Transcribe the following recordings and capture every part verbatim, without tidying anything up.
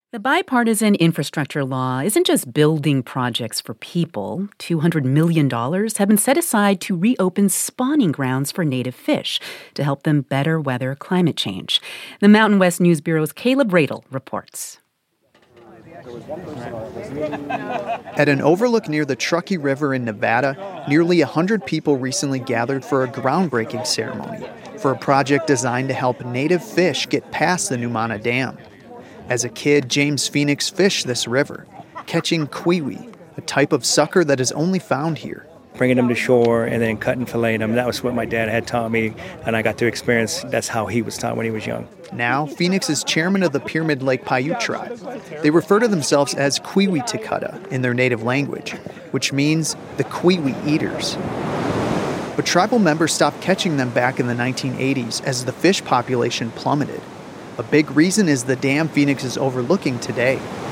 The bipartisan infrastructure law isn't just building projects for people. two hundred million dollars have been set aside to reopen spawning grounds for native fish to help them better weather climate change. The Mountain West News Bureau's Caleb Radel reports. At an overlook near the Truckee River in Nevada, nearly one hundred people recently gathered for a groundbreaking ceremony for a project designed to help native fish get past the Numana Dam. As a kid, James Phoenix fished this river, catching kiwi, a type of sucker that is only found here. Bringing them to shore and then cutting and filleting them, that was what my dad had taught me, and I got to experience that's how he was taught when he was young. Now, Phoenix is chairman of the Pyramid Lake Paiute tribe. They refer to themselves as Kwiwi Tekutta in their native language, which means the kiwi eaters. But tribal members stopped catching them back in the nineteen eighties as the fish population plummeted. A big reason is the dam Phoenix is overlooking today.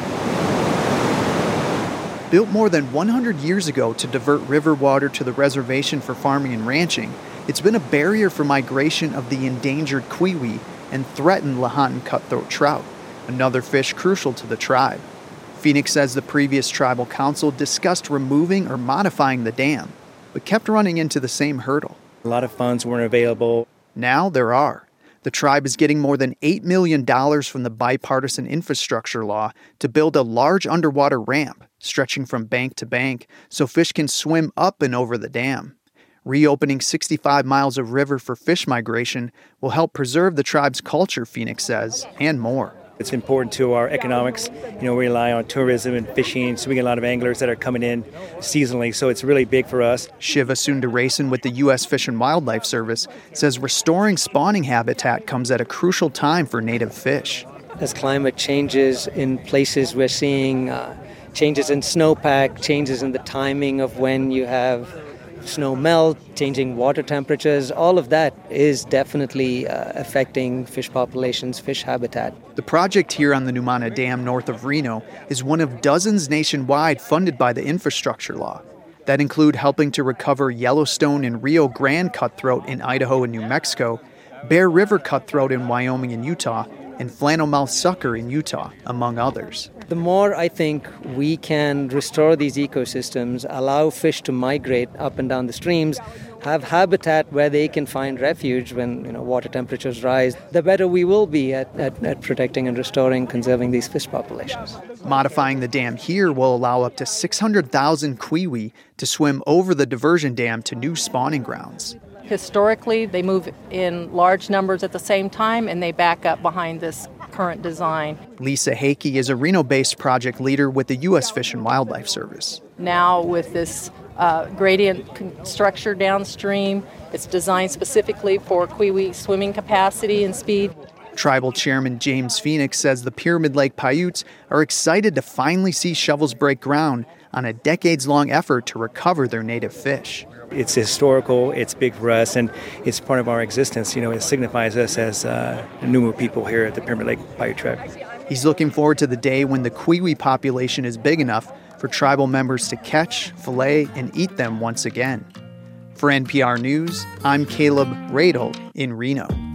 Built more than one hundred years ago to divert river water to the reservation for farming and ranching, it's been a barrier for migration of the endangered kiwi and threatened Lahontan cutthroat trout, another fish crucial to the tribe. Phoenix says the previous tribal council discussed removing or modifying the dam, but kept running into the same hurdle. A lot of funds weren't available. Now there are. The tribe is getting more than eight million dollars from the bipartisan infrastructure law to build a large underwater ramp stretching from bank to bank so fish can swim up and over the dam. Reopening sixty-five miles of river for fish migration will help preserve the tribe's culture, Phoenix says, and more. It's important to our economics. You know, we rely on tourism and fishing, so we get a lot of anglers that are coming in seasonally, so it's really big for us. Shiva Sundaresan with the U S Fish and Wildlife Service says restoring spawning habitat comes at a crucial time for native fish. As climate changes in places, we're seeing uh, changes in snowpack, changes in the timing of when you have snow melt, changing water temperatures, all of that is definitely uh, affecting fish populations, fish habitat. The project here on the Numana Dam north of Reno is one of dozens nationwide funded by the infrastructure law that include helping to recover Yellowstone and Rio Grande cutthroat in Idaho and New Mexico, Bear River cutthroat in Wyoming and Utah, and flannelmouth sucker in Utah, among others. The more I think we can restore these ecosystems, allow fish to migrate up and down the streams, have habitat where they can find refuge when you know water temperatures rise, the better we will be at, at, at protecting and restoring, conserving these fish populations. Modifying the dam here will allow up to six hundred thousand kiwi to swim over the diversion dam to new spawning grounds. Historically, they move in large numbers at the same time, and they back up behind this current design. Lisa Hakey is a Reno-based project leader with the U S Fish and Wildlife Service. Now, with this uh, gradient structure downstream, it's designed specifically for kiwi swimming capacity and speed. Tribal Chairman James Phoenix says the Pyramid Lake Paiutes are excited to finally see shovels break ground on a decades-long effort to recover their native fish. It's historical, it's big for us, and it's part of our existence. You know, it signifies us as uh, Numu people here at the Pyramid Lake Paiute Tribe. He's looking forward to the day when the kiwi population is big enough for tribal members to catch, fillet, and eat them once again. For N P R News, I'm Caleb Radel in Reno.